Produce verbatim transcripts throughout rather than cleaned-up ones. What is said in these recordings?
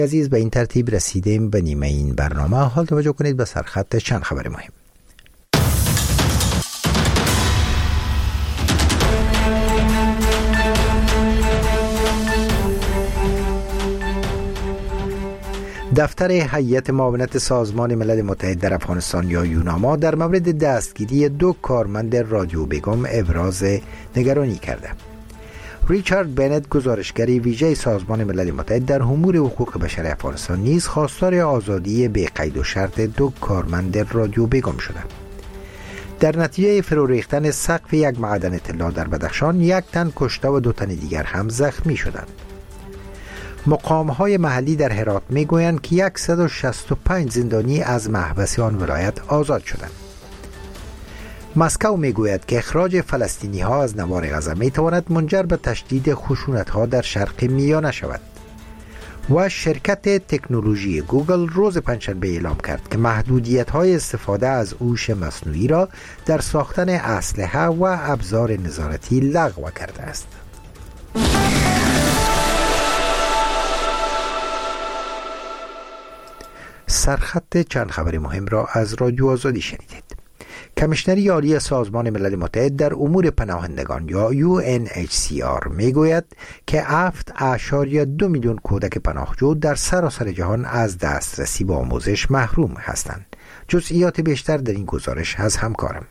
عزیز، به این ترتیب رسیدیم به نیمه این برنامه. حال توجه کنید به سرخط چند خبر مهم. دفتر هیئت معاونت سازمان ملل متحد در افغانستان یا یوناما در مورد دستگیری دو کارمند رادیو بیگم ابراز نگرانی کرده. ریچارد بنت، گزارشگری ویژه سازمان ملل متحد در امور حقوق بشر افغانستان، نیز خواستار آزادی بی قید و شرط دو کارمند رادیو بیگم شده. در نتیجه فرو ریختن سقف یک معدن طلا در بدخشان، یک تن کشته و دو تن دیگر هم زخمی شدند. مقام‌های محلی در هرات می‌گویند که صد و شصت و پنج زندانی از محبس آن ولایت آزاد شدند. مسکو میگوید که اخراج فلسطینی‌ها از نوار غزه می‌تواند منجر به تشدید خشونت‌ها در شرق میانه شود. و شرکت تکنولوژی گوگل روز پنجشنبه اعلام کرد که محدودیت‌های استفاده از هوش مصنوعی را در ساختن اسلحه و ابزار نظارتی لغو کرده است. سرخط چند خبر مهم را از رادیو آزادی شنیدید. کمیشنری عالی سازمان ملل متحد در امور پناهندگان یا یو ان اچ سی آر میگوید که هفت اشاریه دو میلیون کودک پناهجو در سراسر جهان از دسترسی به آموزش محروم هستند. جزئیات بیشتر در این گزارش از همکارم.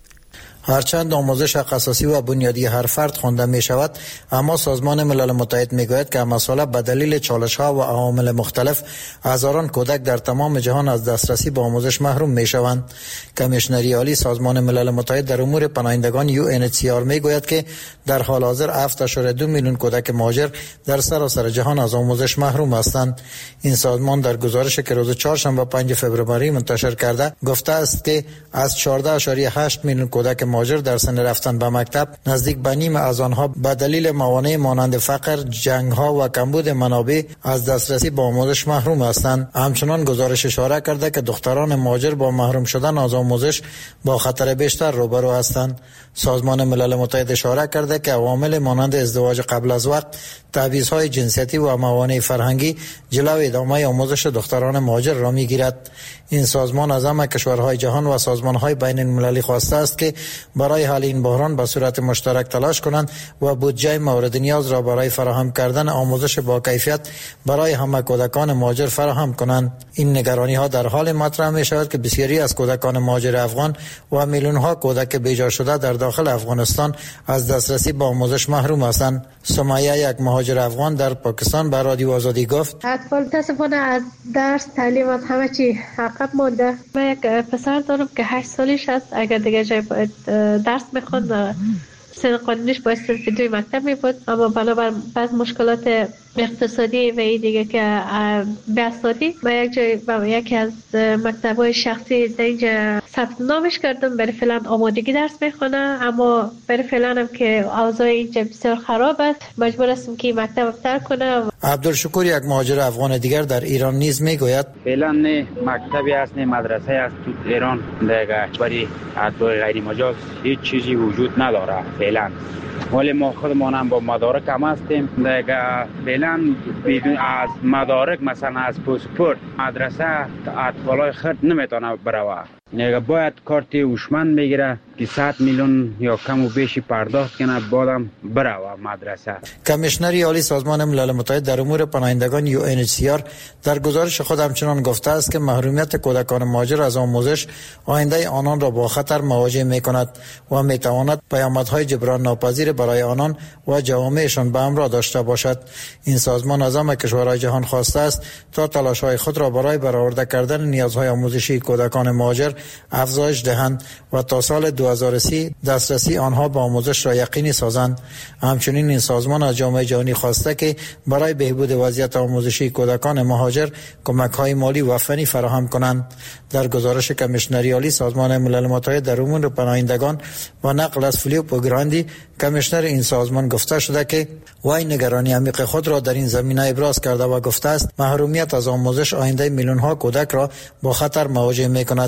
هرچند آموزش حق اساسی و بنیادی هر فرد خوانده می شود، اما سازمان ملل متحد می گوید که مسئله به دلیل چالش ها و عوامل مختلف هزاران کودک در تمام جهان از دسترسی به آموزش محروم می شوند. کمیشنری عالی سازمان ملل متحد در امور پناهندگان یو ان اچ سی آر می گوید که در حال حاضر هفت اشاریه دو میلیون کودک مهاجر در سراسر جهان از آموزش محروم هستند. این سازمان در گزارشی که روز چهارشنبه پنجم فوریه منتشر کرده گفته است که از چهارده اشاریه هشت میلیون کودک مهاجر در سن رفتن به مکتب، نزدیک به نیم از آنها به دلیل موانع مانند فقر، جنگ ها و کمبود منابع از دسترسی به آموزش محروم هستند. همچنان گزارش اشاره کرده که دختران مهاجر با محروم شدن از آموزش با خطر بیشتر روبرو هستند. سازمان ملل متحد اشاره کرده که عوامل مانند ازدواج قبل از وقت، تبعیض‌های جنسیتی و موانع فرهنگی جلوی ادامه آموزش دختران مهاجر را می‌گیرد. این سازمان از همه کشورهای جهان و سازمان‌های بین‌المللی خواسته است که برای حل این بحران به صورت مشترک تلاش کنند و بودجه مورد نیاز را برای فراهم کردن آموزش با کیفیت برای همه کودکان مهاجر فراهم کنند. این نگرانی‌ها در حال مطرح می‌شود که بسیاری از کودکان مهاجر افغان و میلیون‌ها کودک بیجا شده در داخل افغانستان از دسترسی به آموزش محروم هستند. سمیه، یک مهاجر افغان در پاکستان، به رادیو آزادی گفت: اطفال متاسفانه از درس، تعلیم و همه چی عقب مونده. من یک پسر دارم که هشت سالش است. اگر دیگه جای باید درس بخواد، سن قانونیش باید دوی مکتب می بود، اما بنابر بعض مشکلات اقتصادی و این دیگه که بیاسادی من یک جای با یکی از مکتب‌های شخصی در اینجا ثبت نامش کردم. برای فعلا آمادگی درس میخونه، اما برای فعلا هم که اوضاع اینجا بسیار خراب است، مجبور هستم که مکتب ترک کنم. عبدالشکور، یک مهاجر افغان دیگر در ایران نیز میگوید: فعلا نه مکتبی است نه مدرسه است تو ایران، دیگه برای اطفال غیر مجاز هیچ چیزی وجود نداره فعلا. ولی ما خودمان هم با مدارک هم هستیم دیگه. فعلا بدون از مدارک، مثلا از پاسپورت، مدرسه اطفالای خرد نمیتونه بروه. دیگه باید کارت هوشمند بگیره که صد میلیون یا کم و بیشی پرداخت کنه، بعدم بروه مدرسه. کمیشنری عالی سازمان ملل متحد در امور پناهندگان یو ان اچ سی آر در گزارش خود همچنان گفته است که محرومیت کودکان مهاجر از آموزش آینده آنان را با خطر مواجه می‌کند و می‌تواند پیامدهای جبران ناپذیر برای آنان و جوامعشان به همراه داشته باشد. این سازمان از همه کشورهای جهان خواسته است تا تلاش‌های خود را برای برآورده کردن نیازهای آموزشی کودکان مهاجر افزایش دهند و تا سال دو هزار و سی دسترسی آنها به آموزش را یقینی سازند. همچنین این سازمان از جامعه جهانی خواسته که برای بهبود وضعیت آموزشی کودکان مهاجر کمک‌های مالی و فنی فراهم کنند. در گزارش کمیشنری عالی سازمان ملل متحد در امور پناهندگان و نقل از فیلیپو گراندی، کمیشنر این سازمان گفته شده که وی نگرانی عمیق خود را در این زمینه ابراز کرده و گفته است محرومیت از آموزش آینده میلیون‌ها کودک را با خطر مواجه می‌کند و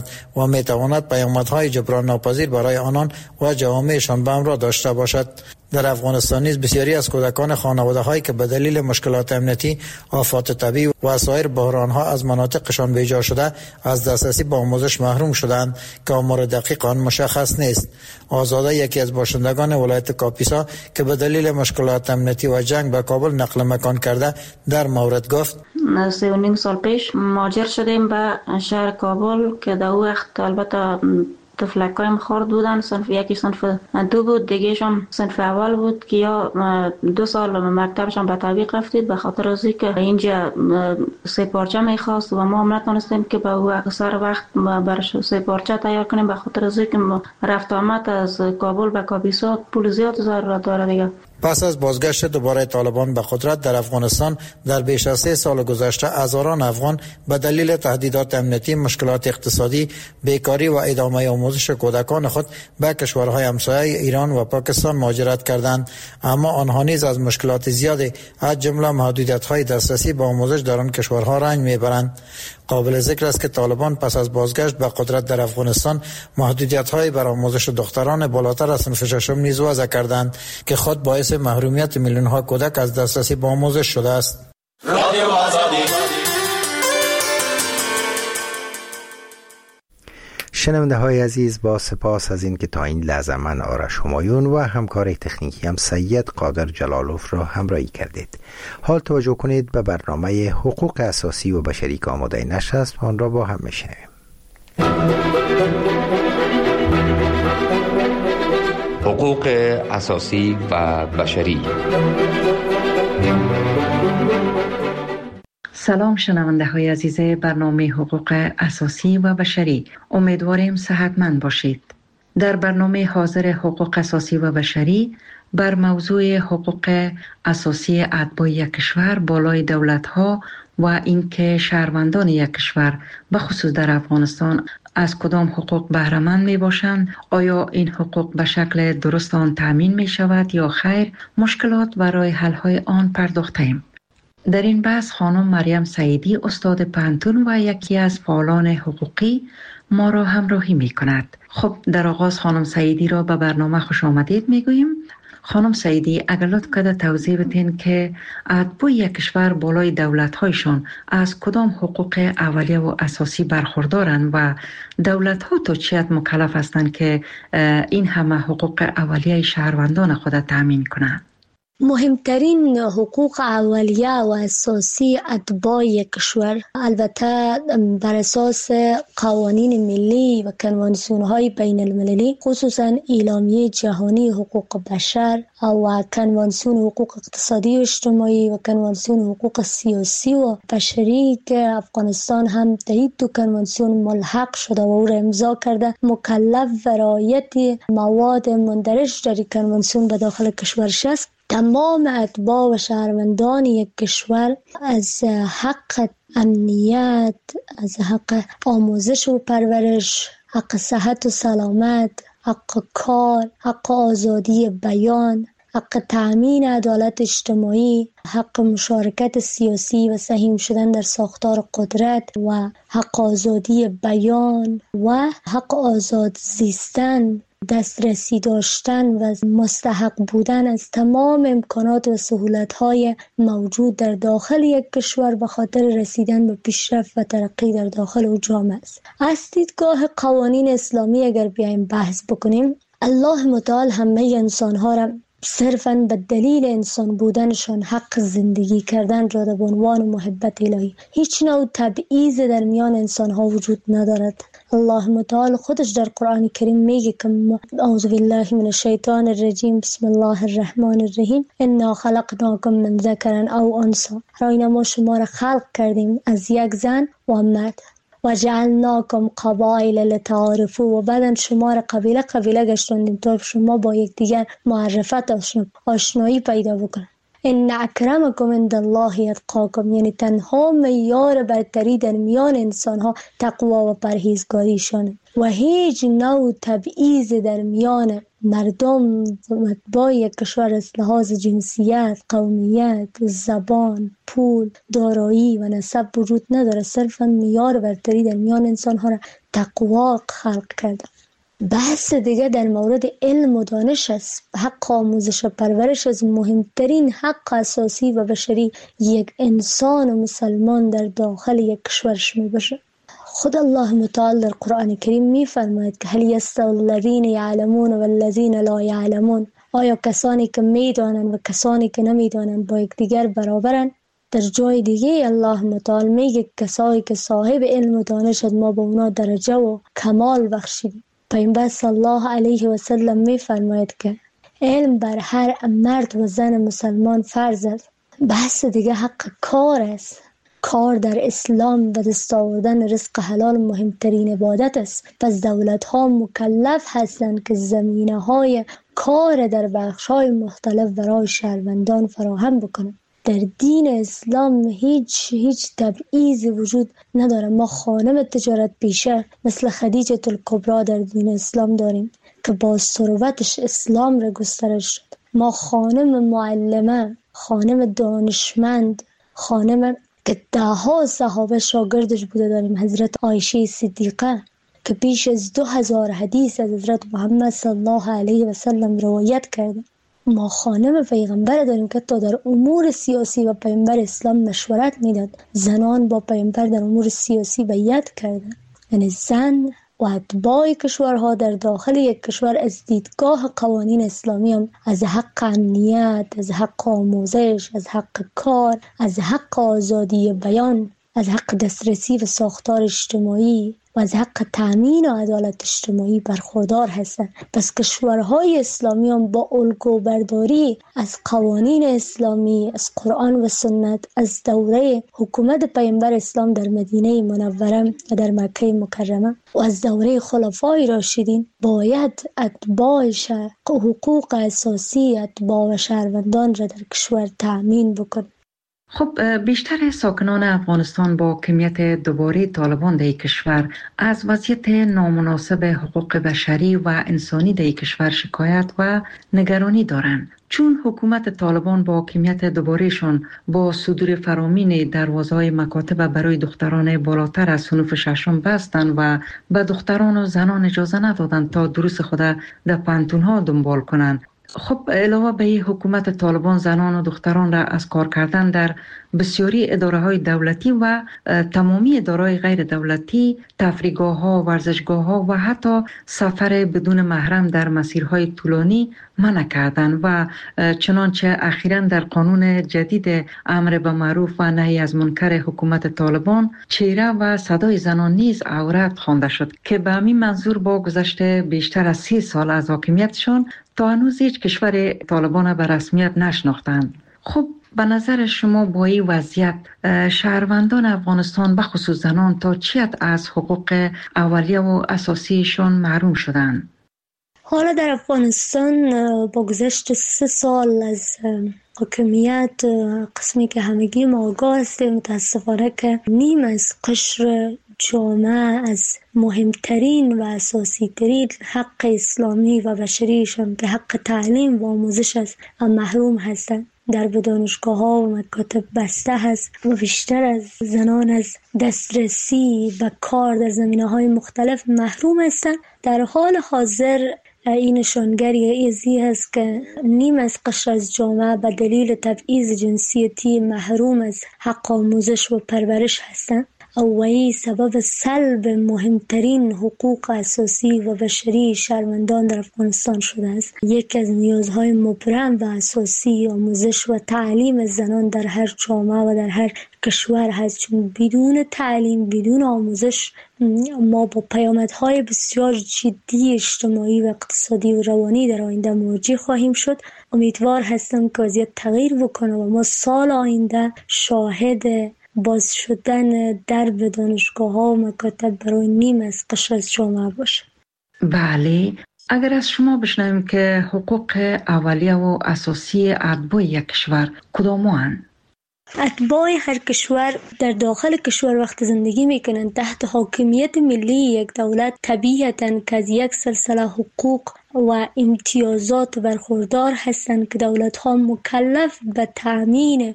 و می تواند پیامدهای جبران ناپذیر برای آنان و جوامعشان به همراه داشته باشد. در افغانستان نیز بسیاری از کودکان خانواده هایی که به دلیل مشکلات امنیتی، آفات طبیعی و سایر بحران ها از مناطقشان بیجا شده از دسترسی به آموزش محروم شدند که آمار دقیق آن مشخص نیست. آزاده یکی از باشندگان ولایت کاپیسا که به دلیل مشکلات امنیتی و جنگ به کابل نقل مکان کرده در مورد گفت: سه و نیم سال پیش مهاجر شدیم به شهر کابل که در اون وقت البته تفلکایم خورد بودن. صنف یکی صنف دو بود، دیگهش هم صنف اول بود که یا دو سال مکتبشان به تعویق رفتید به خاطر از که اینجا سه پارچه میخواست و ما هم نتونستیم که به اکثر وقت برش سه پارچه تیار کنیم به خاطر از که رفت آمد از کابل به کاپیسا پول زیاد ضرورت داره دیگه. پس از بازگشت دوباره طالبان به قدرت در افغانستان در بیش از سه سال گذشته هزاران افغان به دلیل تهدیدات امنیتی، مشکلات اقتصادی، بیکاری و ادامه آموزش کودکان خود به کشورهای همسایه ایران و پاکستان مهاجرت کردند، اما آنها نیز از مشکلات زیادی از جمله محدودیت‌های دسترسی به آموزش در آن کشورها رنج میبرند. قابل ذکر است که طالبان پس از بازگشت به قدرت در افغانستان محدودیت‌های بر آموزش دختران بالاتر از صنف ششم نیز وضع کردند که خود باعث محرومیت میلیون‌ها کودک از دسترسی به آموزش شده است. رادیو آزادی. شنونده های عزیز، با سپاس از این که تا این لحظه من آرش همایون و همکار تکنیکی هم سید قادر جلالوف را همراهی کردید. حال توجه کنید به برنامه حقوق اساسی و بشری که آماده نشر است، آن را با هم میشنویم. حقوق اساسی و بشری. سلام شنونده های عزیز برنامه حقوق اساسی و بشری، امیدواریم صحتمند باشید. در برنامه حاضر حقوق اساسی و بشری بر موضوع حقوق اساسی اتباع یک کشور بالای دولت ها و اینکه شهروندان یک کشور به خصوص در افغانستان از کدام حقوق بهره مند می باشند، آیا این حقوق به شکل درست آن تامین می شود یا خیر، مشکلات و راه حل های آن پرداختیم. در این بحث خانم مریم سعیدی استاد پانتون و یکی از فعالان حقوقی ما را همراهی می کند. خب در آغاز خانم سعیدی را به برنامه خوش آمدید می گوییم. خانم سعیدی اگر لطف کرده توضیح بدین که اتباع یک کشور بالای دولت‌هایشان از کدام حقوق اولیه و اساسی برخوردارند و دولت‌ها تا چه حد مکلف هستند که این همه حقوق اولیه شهروندان خود تامین کنند؟ مهمترین حقوق اولیه و اساسی اتباع یک کشور البته بر اساس قوانین ملی و کنوانسیون‌های بین المللی، خصوصا اعلامیه جهانی حقوق بشر و کنوانسیون حقوق اقتصادی و اجتماعی و کنوانسیون حقوق سیاسی و بشری که افغانستان هم در این دو کنوانسیون ملحق شده و او را امضا کرده، مکلف و رعایت مواد مندرج در کنوانسیون به داخل کشورش است. تمام اتباع و شهروندان یک کشور از حق امنیت، از حق آموزش و پرورش، حق صحت و سلامت، حق کار، حق آزادی بیان، حق تأمین عدالت اجتماعی، حق مشارکت سیاسی و سهیم شدن در ساختار قدرت و حق آزادی بیان و حق آزاد زیستن، دسترسی داشتن و مستحق بودن از تمام امکانات و سهولت‌های موجود در داخل یک کشور به خاطر رسیدن به پیشرفت و ترقی در داخل او جامعه است. از دیدگاه قوانین اسلامی اگر بیایم بحث بکنیم، الله متعال همه انسان‌ها را صرفاً به دلیل انسان بودنشان حق زندگی کردن را به عنوان محبت الهی، هیچ نوع تبعیض در میان انسان‌ها وجود ندارد. الله متعال خودش در قرآن کریم میگه که اعوذ بالله من الشیطان الرجیم بسم الله الرحمن الرحیم انا خلقناکم من ذکر او انثی، راینا ما شما را خلق کردیم از یک زن و مرد و جعلناکم قبایل لتعارفوا و بعدن شما را قبیله قبیله گشتوندیم تا شما با یکدیگر معرفت آشنایی پیدا بکنید. ان اکرمکم عند الله اتقاکم، یعنی تنها معیار برتری در میان انسان ها تقوا و پرهیزگاریشانه و هیچ نوع تبعیض در میان مردم و اتباع یک کشور از لحاظ جنسیت، قومیت، زبان، پول، دارایی و نسب وجود نداره. صرفا معیار برتری در میان انسان ها را تقوا خلق کرده. بحث دیگه در مورد علم و دانش است. حق آموزش و پرورش از مهمترین حق اساسی و بشری یک انسان و مسلمان در داخل یک کشور شمی باشه. خود الله متعال در قرآن کریم می فرماید که هل یستوی الذین یعلمون و الذین لا یعلمون، آیا کسانی که می دانند و کسانی که نمی دانند با یکدیگر برابرند؟ در جای دیگه الله متعال میگه کسایی که صاحب علم و دانش ما با اونا درجه و کمال بخشیدیم. پیامبر صلی الله علیه و سلم می فرماید که علم بر هر مرد و زن مسلمان فرض است. بحث دیگه حق کار است. کار در اسلام و دست آوردن رزق حلال مهمترین عبادت است. پس دولت ها مکلف هستند که زمینه های کار در بخش های مختلف برای شهروندان فراهم بکنند. در دین اسلام هیچ هیچ تبعیضی وجود نداره. ما خانم تجارت پیشه مثل خدیجه الکبری در دین اسلام داریم که با ثروتش اسلام را گسترش شد. ما خانم معلمه، خانم دانشمند، خانم که ده ها صحابه شاگردش بوده داریم. حضرت عایشه صدیقه که بیش از دو هزار حدیث از حضرت محمد صلی الله علیه و سلم روایت کرده. ما خانم پیغمبر داریم که تا در امور سیاسی و پیغمبر اسلام مشورت میداد. زنان با پیغمبر در امور سیاسی بیعت کرده. یعنی زن و اتباع کشورها در داخل یک کشور از دیدگاه قوانین اسلامی هم از حق امنیت، از حق آموزش، از حق کار، از حق آزادی بیان، از حق دسترسی و ساختار اجتماعی و از حق تأمین و عدالت اجتماعی برخوردار هستند. پس کشورهای اسلامی هم با الگو برداری از قوانین اسلامی، از قرآن و سنت، از دوره حکومت پیامبر اسلام در مدینه منوره و در مکه مکرمه و از دوره خلفای راشدین باید اتباع حقوق اساسی اتباع و شهروندان را در کشور تأمین بکن. خب بیشتر ساکنان افغانستان با کمیت دوباره طالبان در کشور از وضعیت نامناسب حقوق بشری و انسانی در کشور شکایت و نگرانی دارند. چون حکومت طالبان با کمیت دوبارهشان با صدور فرامین دروازه‌های مکاتب برای دختران بالاتر از صنف ششم بستند و به دختران و زنان اجازه ندادند تا دروس خود در پانتون‌ها دنبال کنند. خب علاوه به حکومت طالبان زنان و دختران را از کار کردن در بسیاری اداره‌های دولتی و تمامی اداره‌های غیر دولتی، تفریحگاه‌ها، ورزشگاه‌ها و حتی سفر بدون محرم در مسیرهای طولانی منع کردند و چنانچه اخیراً در قانون جدید امر به معروف و نهی از منکر حکومت طالبان چهره و صدای زنان نیز عورت خوانده شد که به همین منظور با گذشت بیشتر از سی سال از حاکمیتشان تا هنوز هیچ کشور طالبان به رسمیت نشناختند. خب به نظر شما با این وضعیت شهروندان افغانستان به خصوص زنان تا چی حد از حقوق اولیه و اساسیشان محروم شدند؟ حالا در افغانستان با گذشت سه سال از حاکمیت قسمی که همگی ما آگاه هستیم متاسفانه که نیم از قشر جامعه از مهمترین و اساسی ترین حق اسلامی و بشریشان که حق تعلیم و آموزش است محروم هستند. در دانشگاه ها و مکاتب بسته هست و بیشتر از زنان از دسترسی و کار در زمینه های مختلف محروم هستند. در حال حاضر این نشانگری ازی هست که نیم از قشر از جامعه به دلیل تبعیض جنسیتی محروم از حق آموزش و پرورش هستند. اولی سبب سلب مهمترین حقوق اساسی و بشری شهروندان در افغانستان شده است. یک از نیازهای مبرم و اساسی آموزش و تعلیم زنان در هر جامعه و در هر کشور هست، چون بدون تعلیم، بدون آموزش ما با پیامدهای بسیار جدی اجتماعی و اقتصادی و روانی در آینده مواجه خواهیم شد. امیدوار هستم که وضعیت تغییر بکنه و ما سال آینده شاهد باز شدن درب دانشگاه ها و مکاتب برای نیم از قشر از جامعه باشه. بله، اگر از شما بشنویم که حقوق اولیه و اساسی اتباع یک کشور کدام هستند؟ اتباع هر کشور در داخل کشور وقت زندگی میکنند تحت حاکمیت ملی یک دولت، طبیعتاً که از یک سلسله حقوق و امتیازات برخوردار هستند که دولت‌ها مکلف به تأمین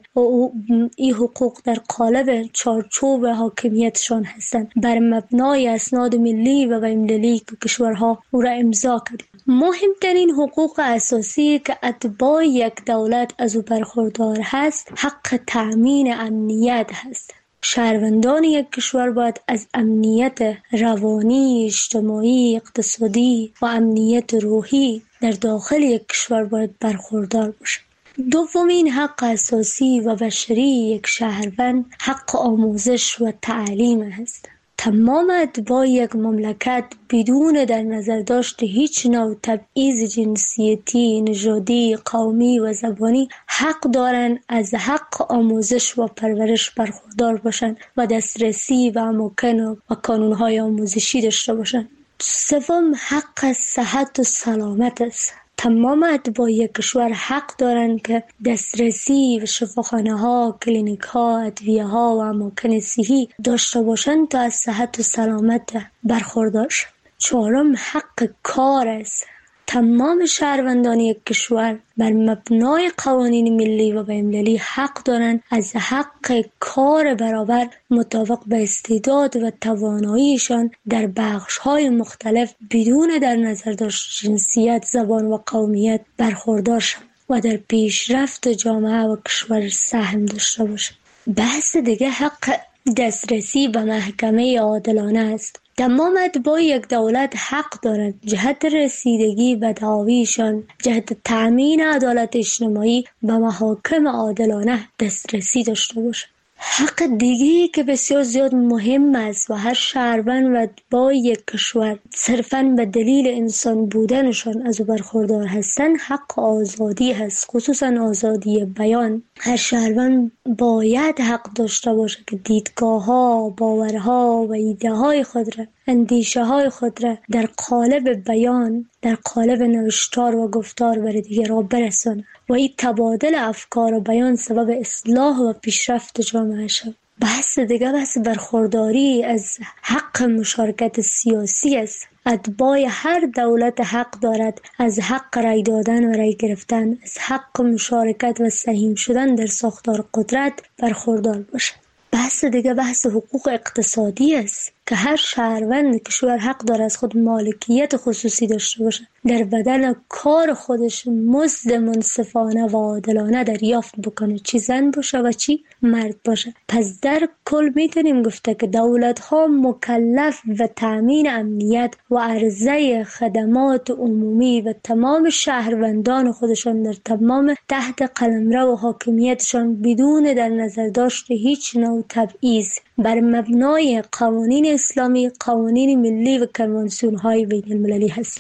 این حقوق در قالب چارچوب حاکمیتشان هستند بر مبنای اسناد ملی و بین‌المللی که کشورها او را امضا کرده. مهمترین حقوق اساسی که اتباع یک دولت از او برخوردار هست حق تأمین امنیت هست. شهروندان یک کشور باید از امنیت روانی، اجتماعی، اقتصادی و امنیت روحی در داخل یک کشور باید برخوردار باشند. دومین حق اساسی و بشری یک شهروند حق آموزش و تعلیم است. تمام اتباع یک مملکت بدون در نظر داشت هیچ نوع تبعیض جنسیتی، نژادی، قومی و زبانی حق دارند از حق آموزش و پرورش برخوردار باشند و دسترسی و اماکن و کانون‌های آموزشی داشته باشند. سوم حق صحت و سلامت است. تمام اتباع یک کشور حق دارند که دسترسی به شفاخانه ها، کلینیک ها، ادویه ها و اماکن صحی داشته باشند تا از صحت و سلامت برخوردار شوند. چهارم حق کار است. تمام شهروندان یک کشور بر مبنای قوانین ملی و بین‌المللی حق دارند از حق کار برابر مطابق به استعداد و تواناییشان در بخش‌های مختلف بدون در نظر داشت جنسیت، زبان و قومیت برخوردار شوند و در پیشرفت جامعه و کشور سهم داشته باشند. بحث دیگه حق دسترسی به محکمه عادلانه است. تمام اتباع یک دولت حق دارند جهت رسیدگی به دعاویشان، جهت تأمین عدالت اجتماعی به محاکم عادلانه دسترسی داشته باشند. حق دیگری که بسیار زیاد مهم است و هر شهروند و اتباع یک کشور صرفاً به دلیل انسان بودنشان از او برخوردار هستند حق آزادی هست، خصوصاً آزادی بیان. هر شهروند باید حق داشته باشد که دیدگاه‌ها، باورها و ایده‌های خود را، اندیشه‌های خود را در قالب بیان، در قالب نوشتار و گفتار بر دیگران برساند و این تبادل افکار و بیان سبب اصلاح و پیشرفت جامعه شد. بحث دیگه بحث برخورداری از حق مشارکت سیاسی است. اتباع هر دولت حق دارد از حق رای دادن و رای گرفتن، از حق مشارکت و سهیم شدن در ساختار قدرت برخوردار باشد. بحث دیگه بحث حقوق اقتصادی است که هر شهروند کشور حق دارد از خود مالکیت خصوصی داشته باشد، در بدن کار خودش مزد منصفانه و عادلانه دریافت بکنه، چی زن باشه و چی مرد باشه. پس در کل میتونیم گفته که دولت ها مکلف و تامین امنیت و عرضه خدمات عمومی و تمام شهروندان خودشان در تمام تحت قلمرو و حاکمیتشان بدون در نظر داشت هیچ نوع تبعیض بر مبنای قوانین اسلامی، قوانین ملی و کنوانسیون های بین المللی هست.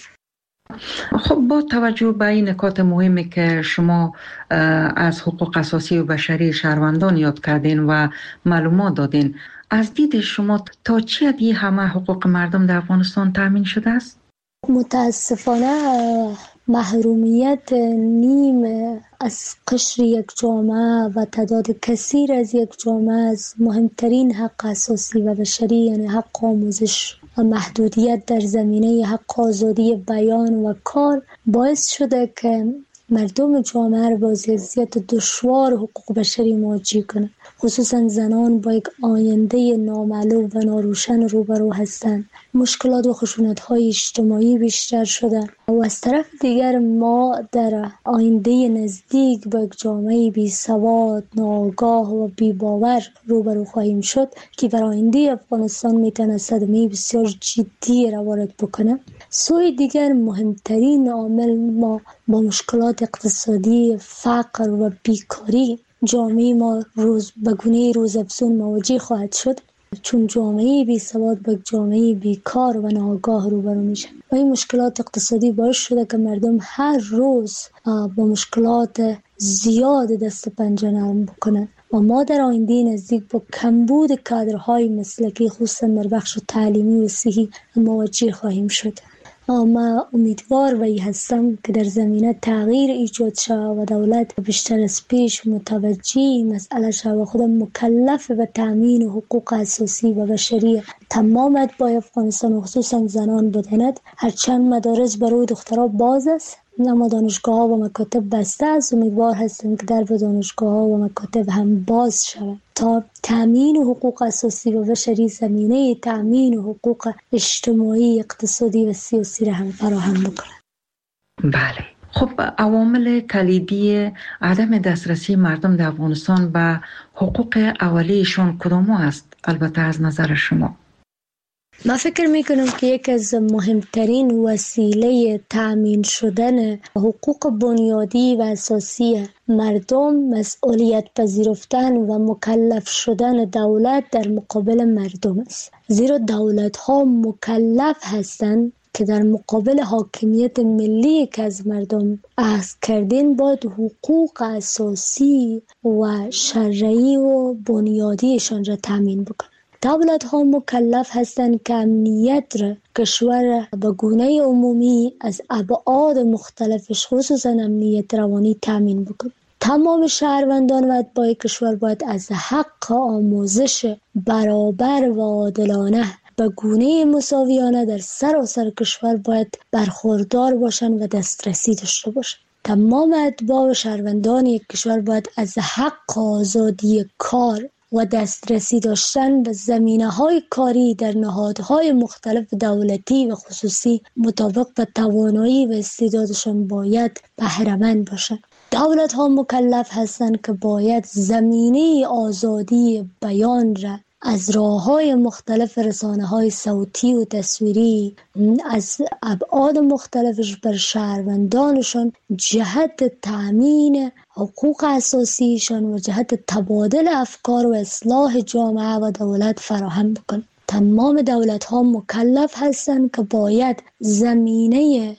خب با توجه به این نکات مهمی که شما از حقوق اساسی و بشری شهروندان یاد کردین و معلومات دادین، از دید شما تا چه حدی همه حقوق مردم در افغانستان تامین شده است؟ متاسفانه محرومیت نیم از قشر یک جامعه و تعداد کثیر از یک جامعه از مهمترین حق اساسی و بشری یعنی حق آموزش و محدودیت در زمینه حق آزادی بیان و کار باعث شده که مردم جامعه را با وضعیت دشوار حقوق بشری مواجه کنند. خصوصا زنان با یک آینده نامعلوم و ناروشن روبرو هستند. مشکلات و خشونت‌های اجتماعی بیشتر شده و از طرف دیگر ما در آینده نزدیک با یک جامعه بی سواد، ناآگاه و بی باور روبرو خواهیم شد که بر آینده افغانستان میتونه صدمه بسیار جدی را وارد بکنه. سوی دیگر مهمترین عامل ما با مشکلات اقتصادی، فقر و بیکاری جامعه ما روز به گونه روزافزون مواجه خواهد شد، چون جامعه بی سواد با جامعه بیکار و ناآگاه روبرو میشن و این مشکلات اقتصادی باعث شده که مردم هر روز با مشکلات زیاد دست پنجه نرم بکنن و ما در آینده نزدیک با کمبود کادرهای مسلکی خصوصا در بخش تعلیمی و صحی مواجه خواهیم شد. ما امیدوار وی هستم که در زمینه تغییر ایجاد شود و دولت بیشتر از پیش متوجه مسئله شود و خودم مکلف به تامین حقوق اساسی و بشری تمام اتباع افغانستان و خصوصا زنان بداند. هرچند مدارس برای دخترها باز است اما دانشگاه ها و مکاتب بسته است. امیدوار هستم که در دانشگاه ها و مکاتب هم باز شود تا تامین حقوق اساسی و بشری زمینه تامین حقوق اجتماعی، اقتصادی و سیاسی را هم فراهم بکنند. بله. خب عوامل کلیدی عدم دسترسی مردم در افغانستان به حقوق اولیه‌شان کدام است؟ البته از نظر شما. من فکر میکنم که یک از مهمترین وسیله تأمین شدن حقوق بنیادی و اساسی مردم مسئولیت پذیرفتن و مکلف شدن دولت در مقابل مردم است. زیرا دولت ها مکلف هستند که در مقابل حاکمیت ملی که از مردم اخذ کردین باید حقوق اساسی و شرعی و بنیادیشان را تأمین بکنند. دولت ها مکلف هستند که امنیت را کشور به گونه عمومی از ابعاد مختلفش خصوصا امنیت روانی تامین بکنند. تمام شهروندان و اتباع کشور باید از حق آموزش برابر و عادلانه به گونه مساویانه در سراسر کشور باید برخوردار باشند و دسترسی داشته باشند. تمام اتباع و شهروندان یک کشور باید از حق آزادی کار و دسترسی داشتن به زمینه‌های کاری در نهادهای مختلف دولتی و خصوصی مطابق به توانایی و استعدادشان باید بهره‌مند باشند. دولت‌ها مکلف هستند که باید زمینه آزادی بیان را از راه‌های مختلف رسانه‌های صوتی و تصویری از ابعاد مختلفش بر شهروندانشان جهت تأمین حقوق اساسیشان و جهت تبادل افکار و اصلاح جامعه و دولت فراهم بکنند. تمام دولت‌ها مکلف هستند که باید زمینه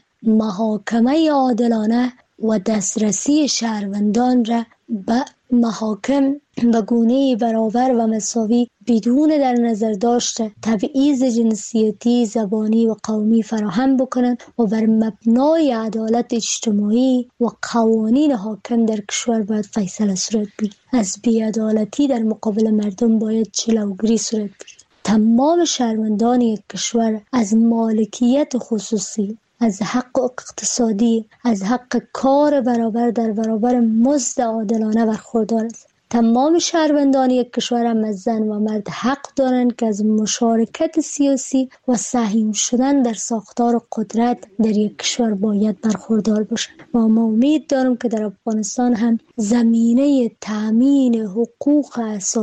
محاکمه عادلانه و دسترسی شهروندان را به محاکم به گونه برابر و مساوی بدون در نظر داشته تبعیض جنسیتی، زبانی و قومی فراهم بکنند و بر مبنای عدالت اجتماعی و قوانین حاکم در کشور باید فیصله صورت بگیرد. از بی‌عدالتی در مقابل مردم باید جلوگیری صورت بگیرد. تمام شهروندان یک کشور از مالکیت خصوصی، از حق اقتصادی، از حق کار برابر در برابر مزد عادلانه برخوردار است. تمام شهروندان یک کشور هم از زن و مرد حق دارند که از مشارکت سیاسی و سهم شدن در ساختار قدرت در یک کشور باید برخوردار باشند. و ما امید دارم که در افغانستان هم زمینه تأمین حقوق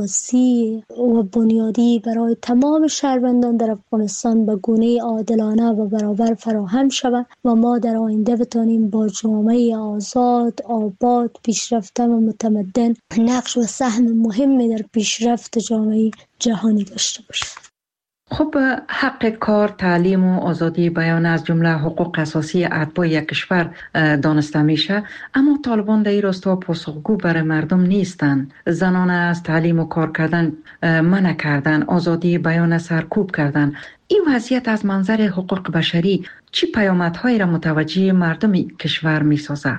اساسی و بنیادی برای تمام شهروندان در افغانستان به گونه عادلانه و برابر فراهم شود و ما در آینده بتانیم با جامعه آزاد، آباد، پیشرفته و متمدن نقش و سهم مهمی در پیشرفت جامعه جهانی داشته باشد. خب حق کار، تعلیم و آزادی بیان از جمله حقوق اساسی اتباع یک کشور دانسته میشه، اما طالبان در این راستا پاسخگو برای مردم نیستند. زنان از تعلیم و کار کردن منع کردن، آزادی بیان سرکوب کردن. این وضعیت از منظر حقوق بشری چی پیامدهایی را متوجه مردم کشور میسازه؟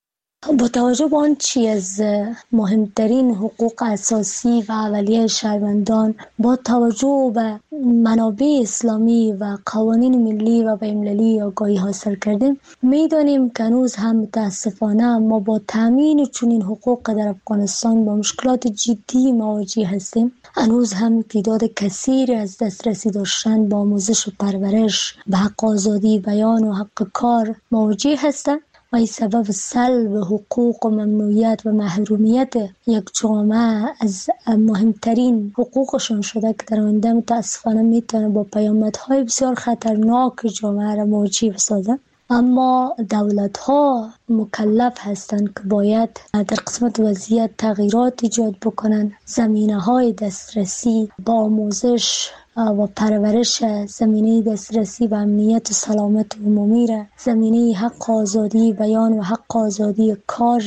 با توجه به آن چی از مهمترین حقوق اساسی و اولیه شهروندان، با توجه به منابع اسلامی و قوانین ملی و بین‌المللی آگاهی حاصل کردیم، میدانیم که هنوز هم متاسفانه ما با تامین چنین حقوق در افغانستان با مشکلات جدی مواجه هستیم. هنوز هم تعداد کثیری از دسترسی داشتن با آموزش و پرورش به حق آزادی بیان و حق کار مواجه هستند و این سبب سلب حقوق و ممنوعیت و محرومیت یک جامعه از مهمترین حقوقشون شده که در آینده متاسفانه میتونه با پیامدهای بسیار خطرناک جامعه را مواجه بسازه. اما دولت ها مکلف هستند که باید در قسمت وضعیت تغییرات ایجاد بکنند. زمینه های دسترسی با آموزش و پرورش، زمینه دسترسی به امنیت و سلامت عمومی را، زمینه حق آزادی بیان و حق آزادی کار را،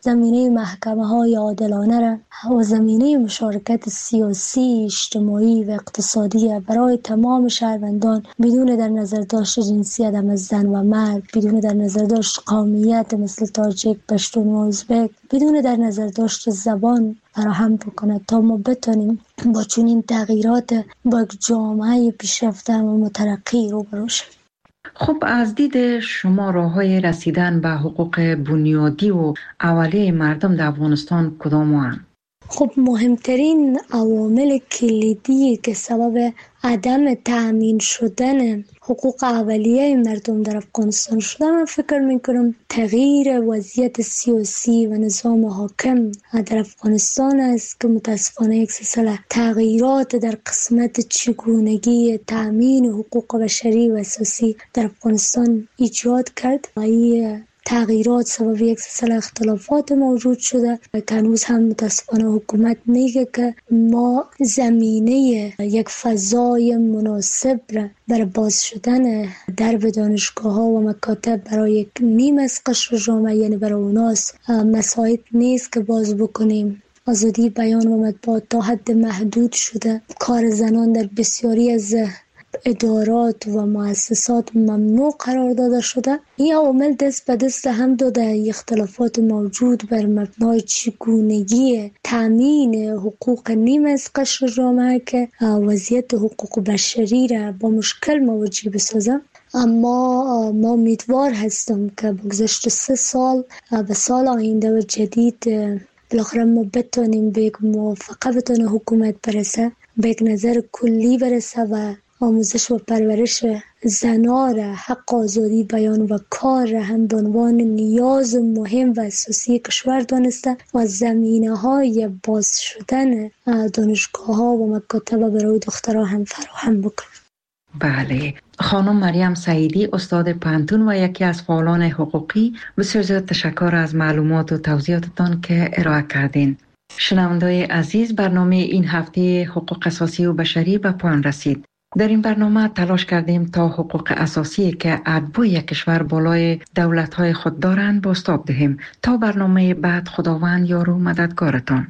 زمینه محکمه های عادلانه را و زمینه مشارکت سیاسی، اجتماعی و اقتصادی برای تمام شهروندان بدون در نظر داشت جنسیت از زن و مرد، بدون در نظر داشت قومیت مثل تاجیک، پشتون و ازبک، بدون در نظر داشت زبان فراهم بکنه تا ما بتونیم با چنین تغییرات با یک جامعه پیشرفته و مترقی روبرو شویم. خب از دید شما راه‌های رسیدن به حقوق بنیادی و اولیه مردم در افغانستان کدام هستند؟ خب مهمترین عوامل کلیدی که سبب عدم تأمین شدن حقوق اولیه مردم در افغانستان شده، من فکر میکنم تغییر وضعیت سیاسی و نظام حاکم در افغانستان است که متاسفانه یک سلسله تغییرات در قسمت چگونگی تأمین حقوق بشری و اساسی در افغانستان ایجاد کرد. این تغییرات سبب یک سلسله اختلافات موجود شده و هنوز هم متاسفانه حکومت میگه که ما زمینه یک فضای مناسب را برای باز شدن درب دانشگاه ها و مکاتب برای یک نیم از قشر جامعه، یعنی برای اوناس مساعد نیست که باز بکنیم. آزادی بیان و مطبوعات تا حد محدود شده، کار زنان در بسیاری از ادارات و مؤسسات ممنوع قرار داده شده. این عوامل دست به دست هم داده اختلافات موجود بر مبنای چگونگی تامین حقوق نیم از قشر جامعه که وضعیت حقوق بشری را با مشکل مواجه بسازه. اما ما امیدوار هستم که بگذشت سه سال به سال آینده و جدید بالاخره ما بتونیم به یک موافقه بتونه حکومت برسه، به یک نظر کلی برسه و آموزش و پرورش زنان را، حق آزادی بیان و کار را هم به عنوان نیاز مهم و اساسی کشور دانسته و زمینه های باز شدن دانشگاه ها و مکاتب برای دخترها هم فراهم بکنه. بله، خانم مریم سعیدی، استاد پانتون و یکی از فعالان حقوقی، بسیار زیاد تشکر از معلومات و توضیحاتتان که ارائه کردین. شنونده‌های عزیز، برنامه این هفته حقوق اساسی و بشری به پایان رسید. در این برنامه تلاش کردیم تا حقوق اساسی که اتباع کشور بالای دولت‌های خود دارند بازتاب دهیم. تا برنامه بعد، خداوند یار و مددگارتان.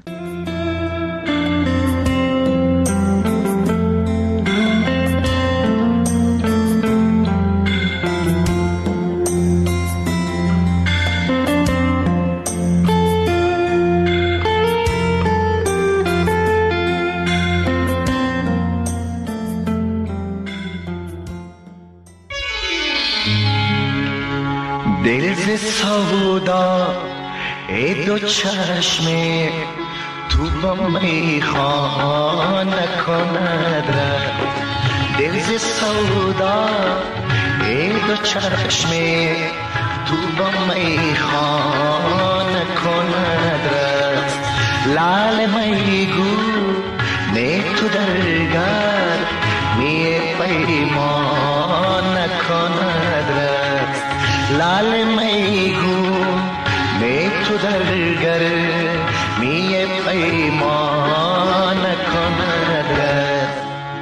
دل ز سودا ای دو چشم تو با میخوان نکند رد. دل ز سودا ای دو چشم تو با میخوان نکند رد. لال میگو نه تو درگر می پیمان نکند رد. لال میگو می تو درگر می پیمان کند رد.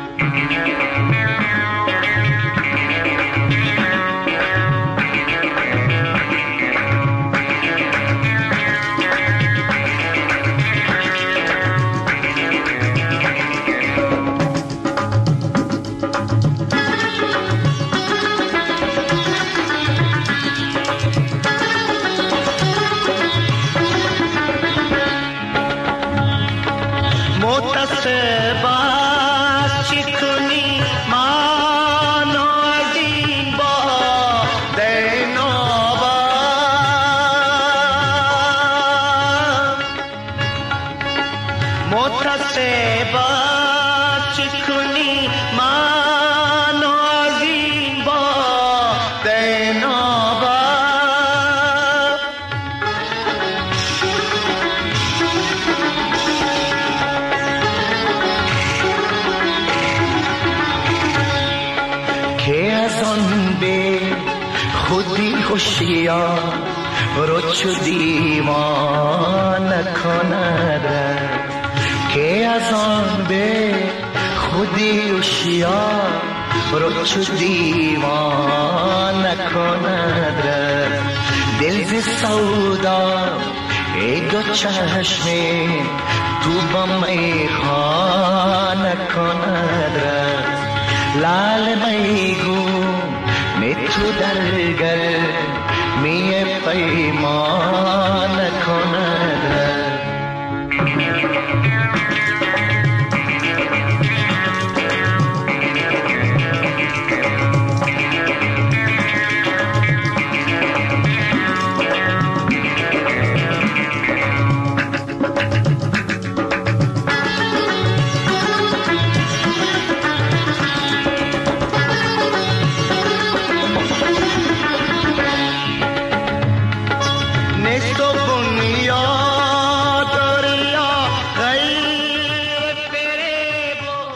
خوشیار رو چو دیوان کند که از آن به خودی هوشیار رو چو دیوان کند. دل ز سودا ای دو چشم تو با می خانه کند رست لال می